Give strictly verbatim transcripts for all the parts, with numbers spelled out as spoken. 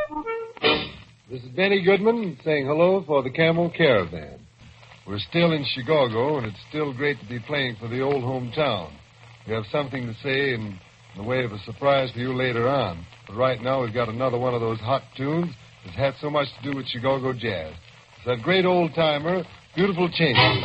This is Benny Goodman saying hello for the Camel Caravan. We're still in Chicago, and it's still great to be playing for the old hometown. We have something to say in the way of a surprise for you later on. But right now, we've got another one of those hot tunes that's had so much to do with Chicago jazz. It's that great old-timer, Beautiful Changes.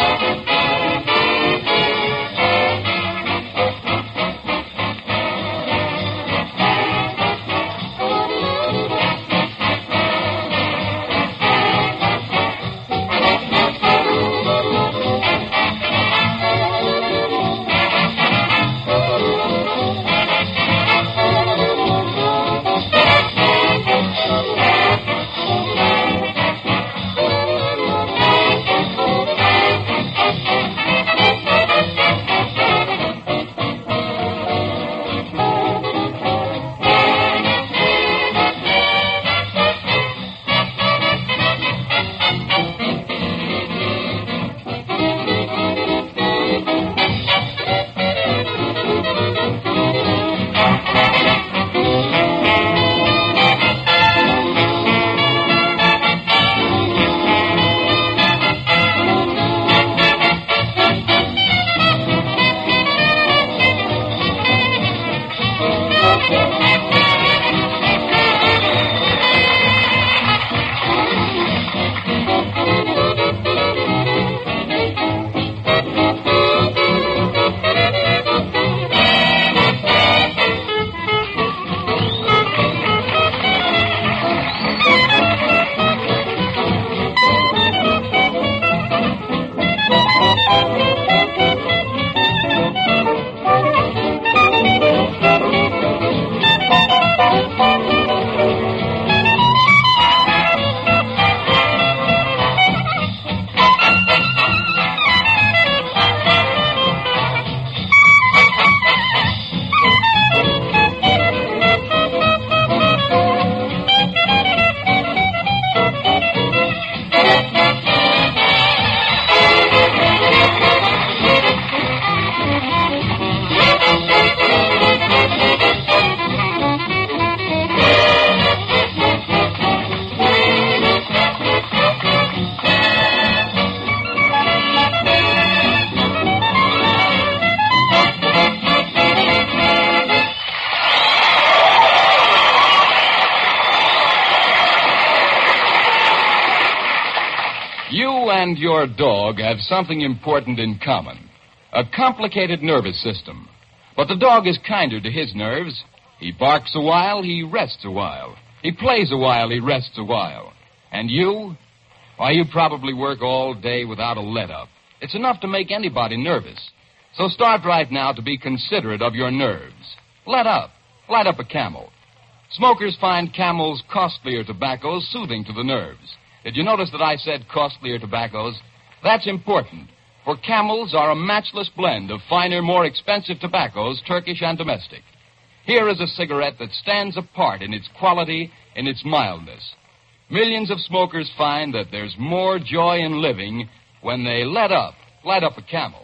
And your dog have something important in common. A complicated nervous system. But the dog is kinder to his nerves. He barks a while, he rests a while. He plays a while, he rests a while. And you? Why, you probably work all day without a let-up. It's enough to make anybody nervous. So start right now to be considerate of your nerves. Let up. Light up a Camel. Smokers find Camel's costlier tobaccos soothing to the nerves. Did you notice that I said costlier tobaccos? That's important, for Camels are a matchless blend of finer, more expensive tobaccos, Turkish and domestic. Here is a cigarette that stands apart in its quality, in its mildness. Millions of smokers find that there's more joy in living when they let up, light up a Camel.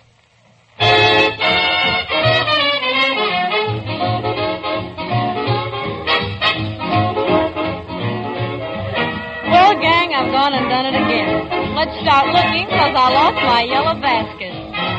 Well, gang, I've gone and done it again. Let's start looking, because I lost my yellow basket.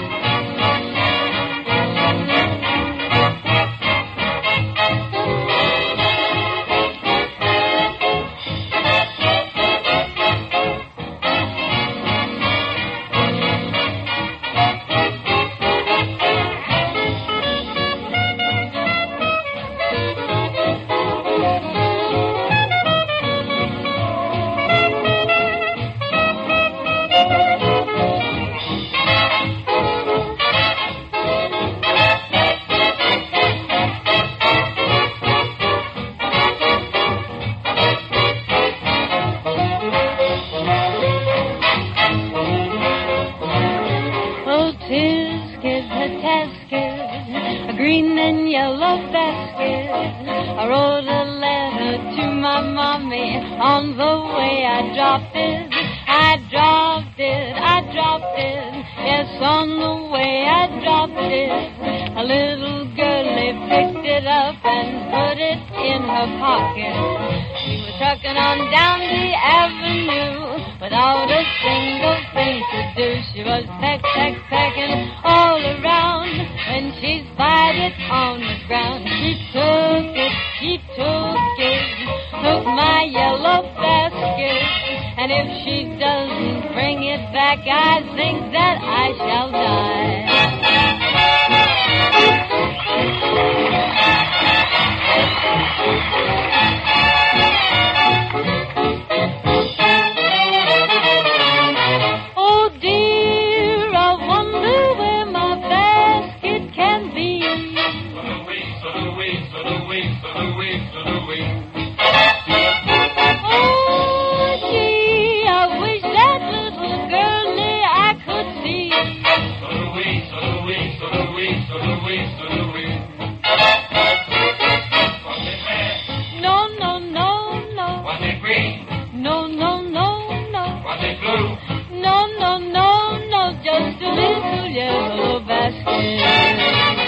On the way I dropped it, I dropped it, I dropped it. Yes, on the way I dropped it. A little girlie picked it up and put it in her pocket. She was trucking on down the avenue without a single thing to do. She was peck, peck, pecking all around. When she spied it on the ground, she took it, she took it, took my yellow basket. And if she doesn't bring it back, I think that I shall die. Oh dear, I wonder where my basket can be. Oh gee, I wish that little girlie I could see. No, no, no, no. Was it green? No, no, no, no. Was it blue? No, no, no, no, just a little yellow basket.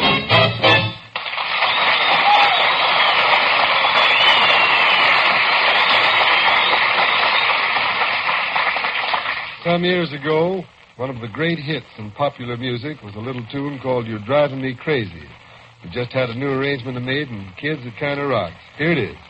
Some years ago, one of the great hits in popular music was a little tune called You're Driving Me Crazy. We just had a new arrangement made, and kids, it kind of rocks. Here it is.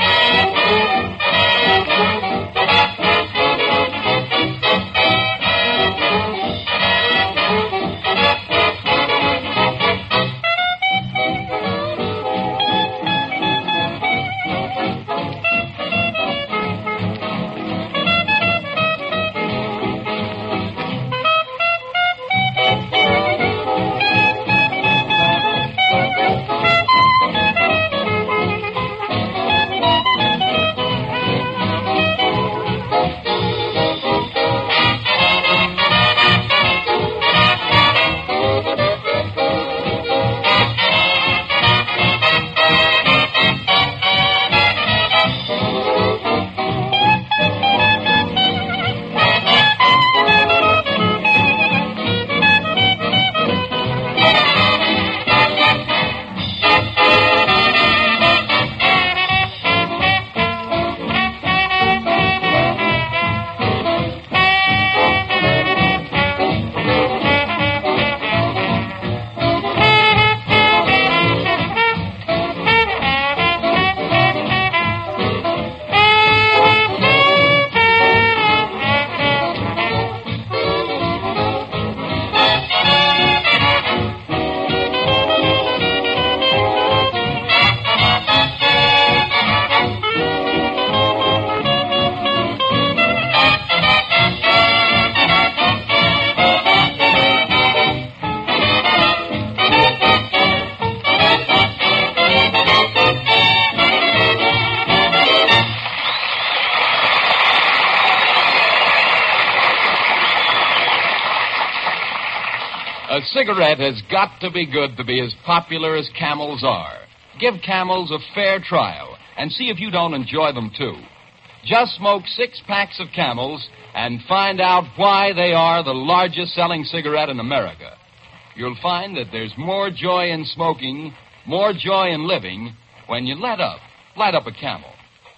A cigarette has got to be good to be as popular as Camels are. Give Camels a fair trial and see if you don't enjoy them too. Just smoke six packs of Camels and find out why they are the largest selling cigarette in America. You'll find that there's more joy in smoking, more joy in living, when you let up. Light up a Camel.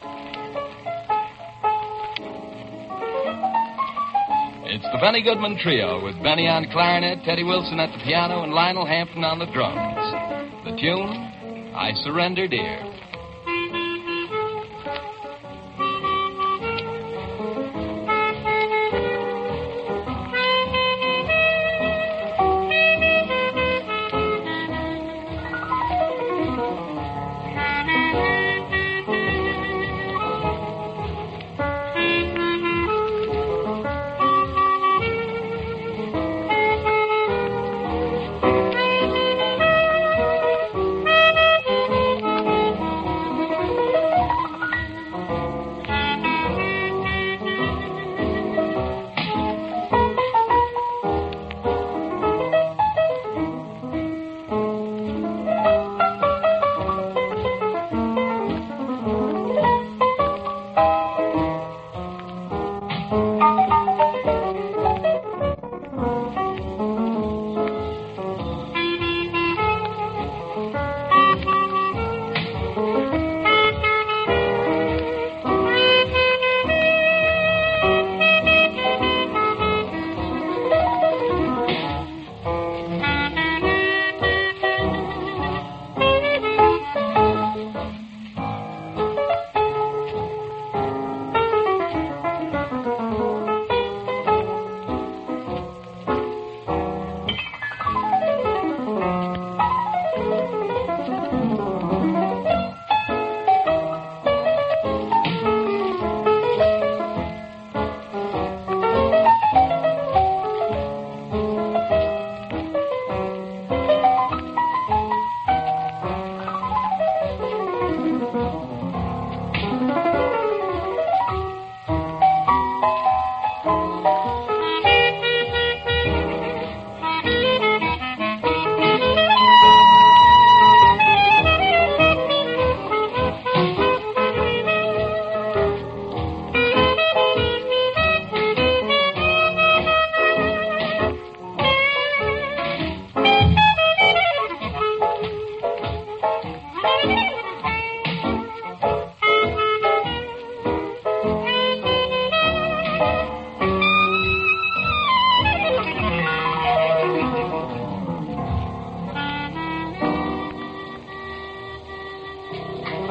It's the Benny Goodman Trio with Benny on clarinet, Teddy Wilson at the piano, and Lionel Hampton on the drums. The tune, I Surrender Dear.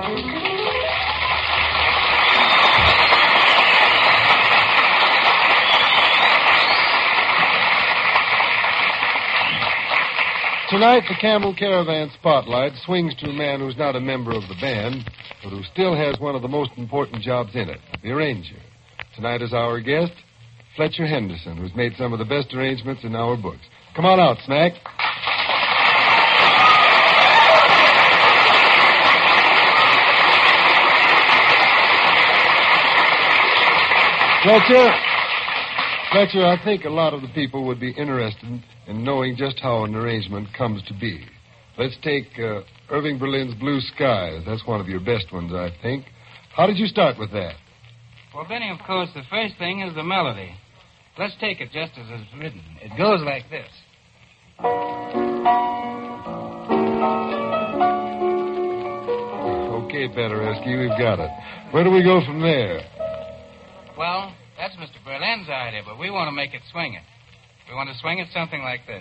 Tonight, the Camel Caravan Spotlight swings to a man who's not a member of the band, but who still has one of the most important jobs in it, the arranger. Tonight is our guest, Fletcher Henderson, who's made some of the best arrangements in our books. Come on out, Smack. Fletcher, Fletcher, I think a lot of the people would be interested in knowing just how an arrangement comes to be. Let's take uh, Irving Berlin's Blue Skies. That's one of your best ones, I think. How did you start with that? Well, Benny, of course, the first thing is the melody. Let's take it just as it's written. It goes like this. Okay, Paderewski, we've got it. Where do we go from there? Well, that's Mister Berlin's idea, but we want to make it swing it. We want to swing it something like this.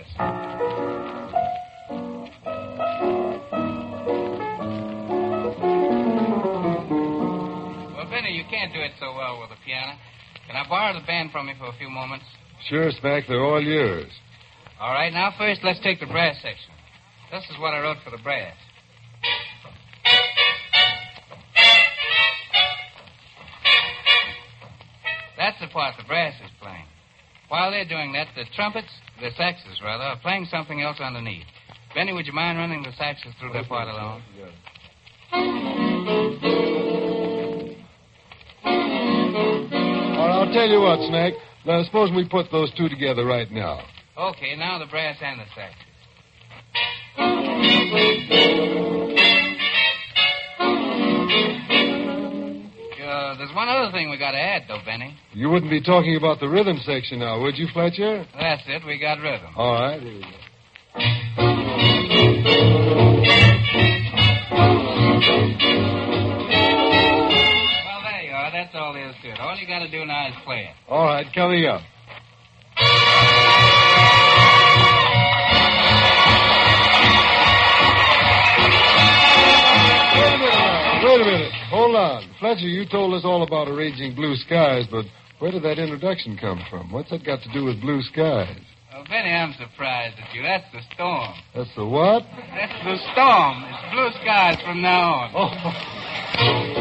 Well, Benny, you can't do it so well with the piano. Can I borrow the band from you for a few moments? Sure, Smack, they're all yours. All right, now first let's take the brass section. This is what I wrote for the brass. That's the part the brass is playing. While they're doing that, the trumpets, the saxes, rather, are playing something else underneath. Benny, would you mind running the saxes through their part alone? All right, I'll tell you what, Smack. Now, suppose we put those two together right now. Okay, now the brass and the saxes. Uh, there's one other thing we got to add, though, Benny. You wouldn't be talking about the rhythm section now, would you, Fletcher? That's it. We got rhythm. All right, here we go. Well, there you are. That's all there is to it. All you got to do now is play it. All right, coming up. Wait a minute now. Wait a minute. Hold on. Fletcher, you told us all about arranging Blue Skies, but where did that introduction come from? What's that got to do with Blue Skies? Oh, Benny, I'm surprised at you. That's the storm. That's the what? That's the storm. It's blue skies from now on. Oh.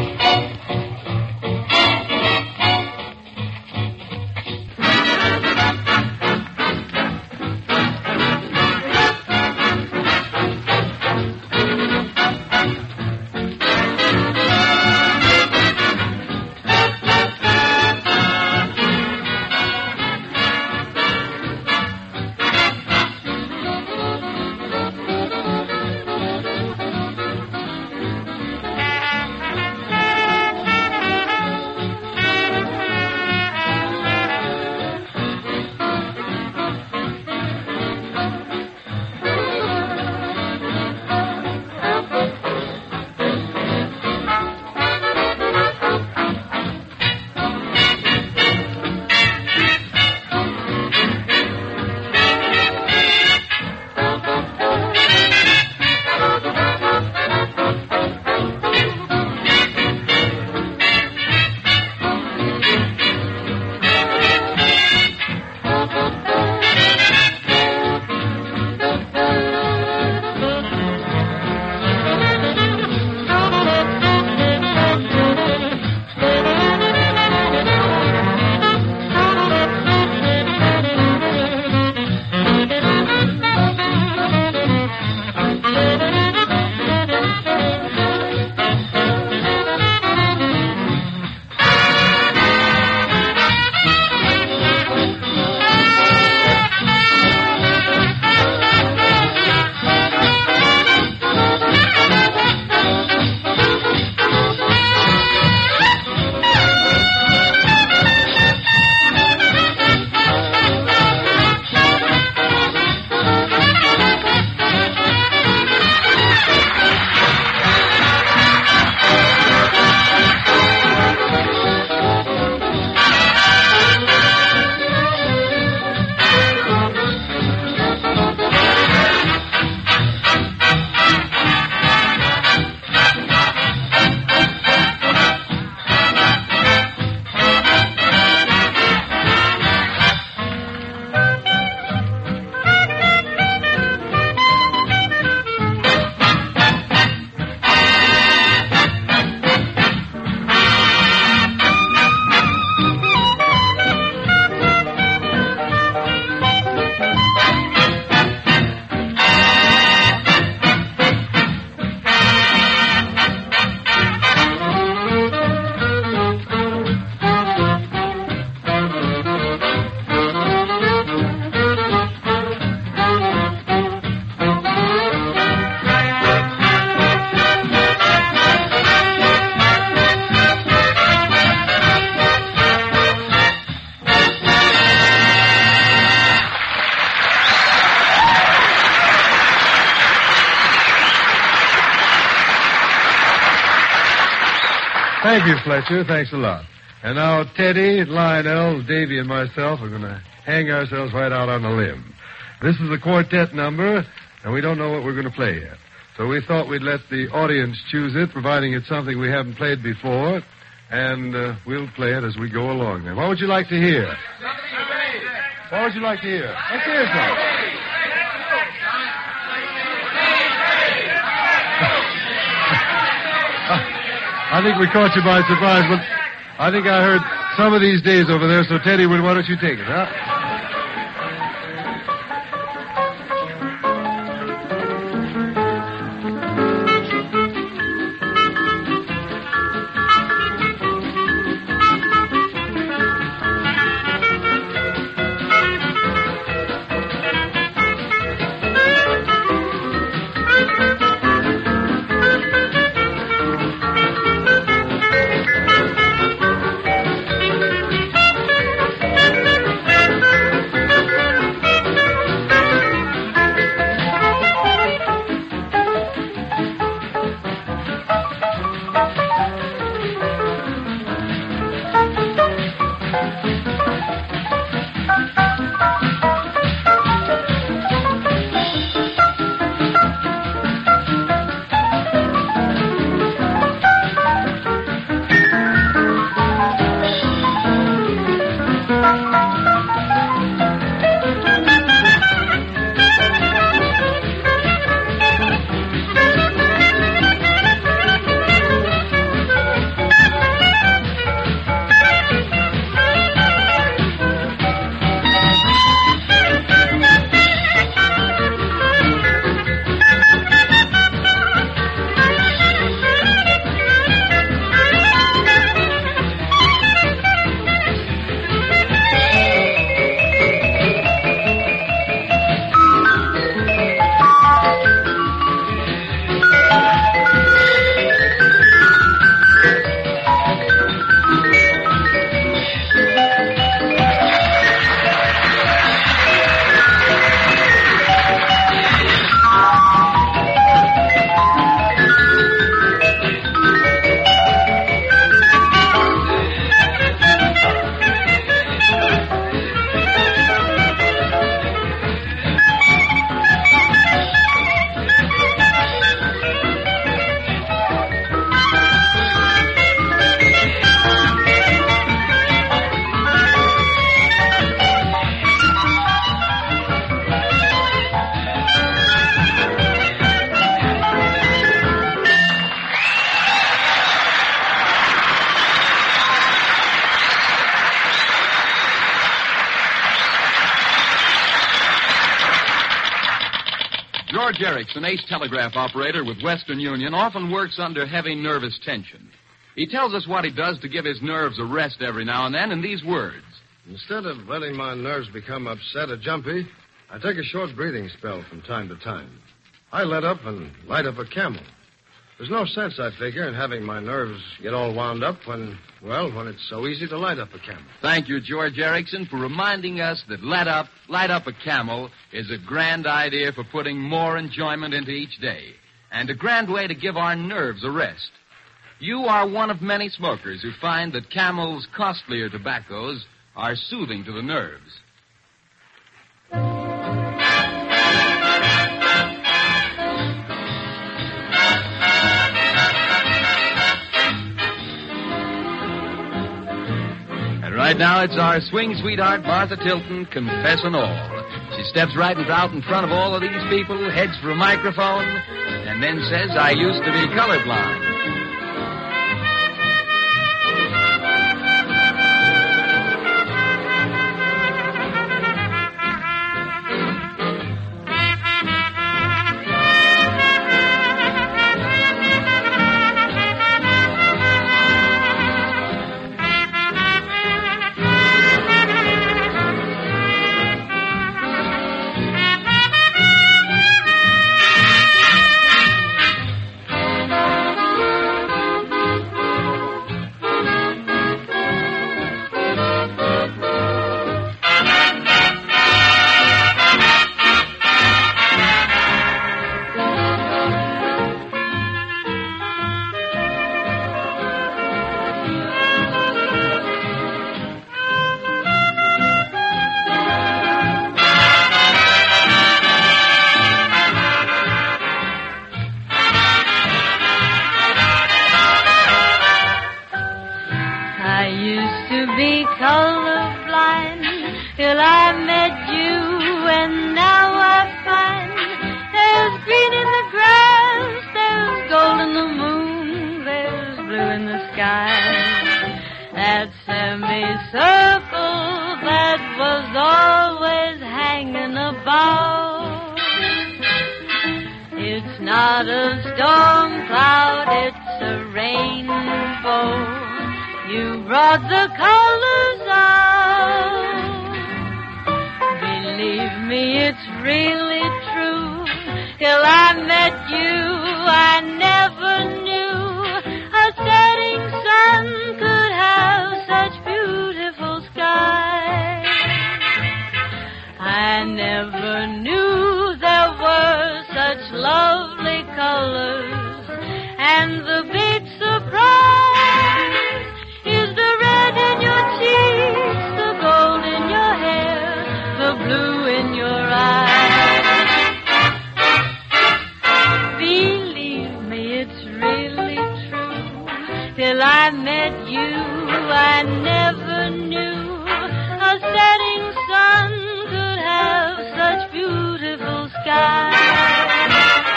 Thank you, Fletcher. Thanks a lot. And now Teddy, Lionel, Davy, and myself are going to hang ourselves right out on a limb. This is a quartet number, and we don't know what we're going to play yet. So we thought we'd let the audience choose it, providing it's something we haven't played before, and uh, we'll play it as we go along. Then, what would you like to hear? What would you like to hear? Let's hear something. I think we caught you by surprise, but I think I heard some of these days over there, so Teddy, why don't you take it, huh? George Erickson, ace telegraph operator with Western Union, often works under heavy nervous tension. He tells us what he does to give his nerves a rest every now and then in these words. Instead of letting my nerves become upset or jumpy, I take a short breathing spell from time to time. I let up and light up a Camel. There's no sense, I figure, in having my nerves get all wound up when, well, when it's so easy to light up a Camel. Thank you, George Erickson, for reminding us that let up, light up a Camel is a grand idea for putting more enjoyment into each day, and a grand way to give our nerves a rest. You are one of many smokers who find that Camel's costlier tobaccos are soothing to the nerves. Right now, it's our swing sweetheart, Martha Tilton, confessing all. She steps right out in front of all of these people, heads for a microphone, and then says, I used to be colorblind. colorblind till I met you, and now I find there's green in the grass, there's gold in the moon, there's blue in the sky. That semicircle that was always hanging about, it's not a storm cloud, it's a rainbow. You brought the colors out. Believe me, it's really true. Till I met you, I never knew a setting sun could have such beautiful skies. I never knew there were such lovely colors, and the big surprise is the red in your cheeks, the gold in your hair, the blue in your eyes. Believe me, it's really true. Till I met you, I never knew a setting sun could have such beautiful skies.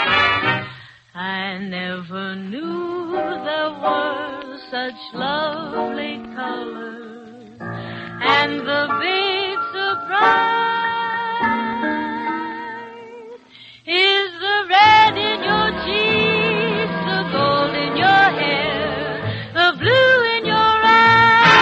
I never knew there were such lovely colors, and the big surprise is the red in your cheeks, the gold in your hair, the blue in your eyes.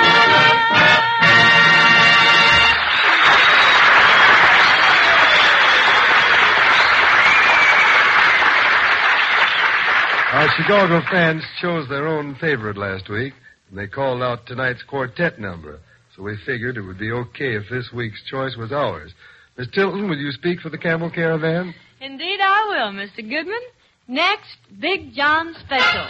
Our Chicago fans chose their own favorite last week, and they called out tonight's quartet number. So we figured it would be okay if this week's choice was ours. Miss Tilton, will you speak for the Camel Caravan? Indeed I will, Mister Goodman. Next, Big John Special.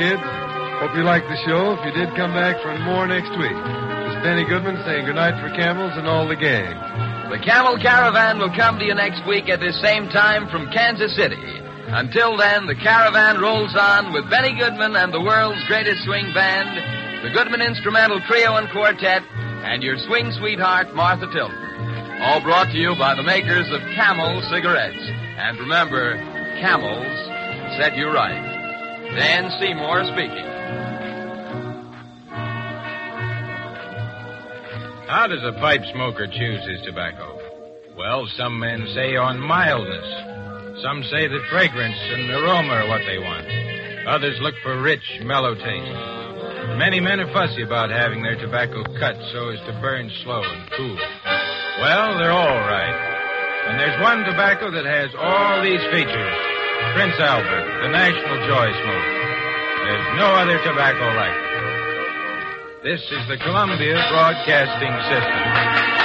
kids. Hope you liked the show. If you did, come back for more next week. This is Benny Goodman saying goodnight for Camels and all the gang. The Camel Caravan will come to you next week at this same time from Kansas City. Until then, the caravan rolls on with Benny Goodman and the world's greatest swing band, the Goodman Instrumental Trio and Quartet, and your swing sweetheart, Martha Tilton. All brought to you by the makers of Camel cigarettes. And remember, Camels set you right. Dan Seymour speaking. How does a pipe smoker choose his tobacco? Well, some men say on mildness. Some say that fragrance and aroma are what they want. Others look for rich, mellow taste. Many men are fussy about having their tobacco cut so as to burn slow and cool. Well, they're all right. And there's one tobacco that has all these features. Prince Albert, the National Joy Smoke. There's no other tobacco like it. This is the Columbia Broadcasting System.